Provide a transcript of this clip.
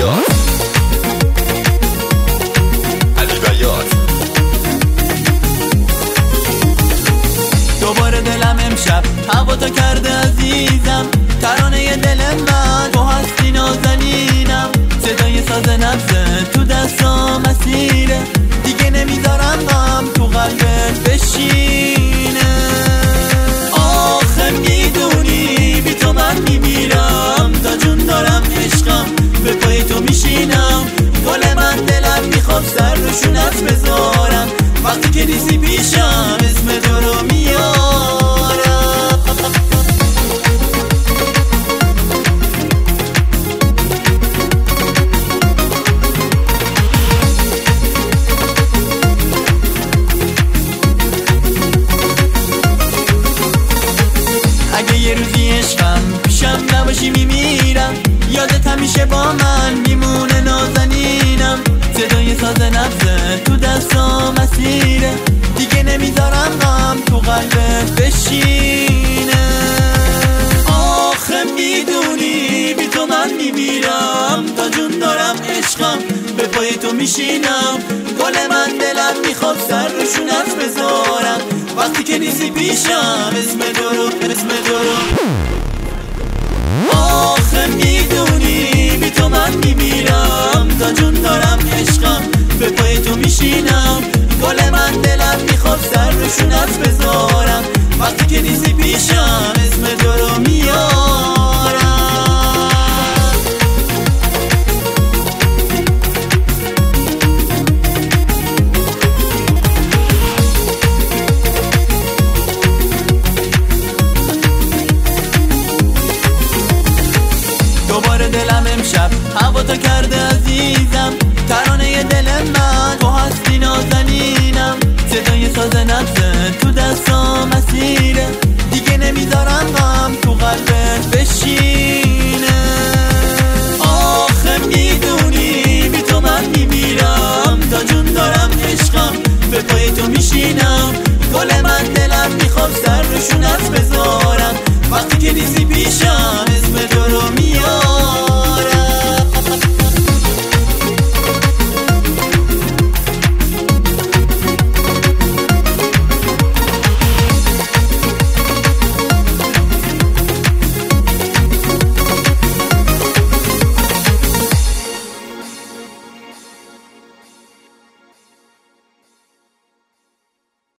بیات دوباره دلم امشب هوا تو کرده عزیزم، ترانه دل من تو هستی نازنینم، صدای ساز نبض تو دستام اسیره، دیگه نمیذارم غم تو قلبت بشینه. آخه میدونی بی تو من میمیرم، تا جون دارم عشقم به پای تو میشینم، گل من دلم میخواد سر روشونت بذارم، وقتی که نیستی پیشم اسم تو رو میارم. اگه یه روزی عشقم پیشم نباشی میمیرم، یادت همیشه با من میمونه نازنینم، صدای ساز نبض تو دستام اسیره، دیگه نمیذارم غم تو قلبت بشینه. آخه میدونی بی تو من میمیرم، تا جون دارم عشقم به پای تو میشینم، گل من دلم میخواد سر روشونت بذارم، وقتی که نیستی پیشم اسم تو رو آخه میدونی بی تو من میمیرم، تا جون دارم عشقم به پای تو میشینم،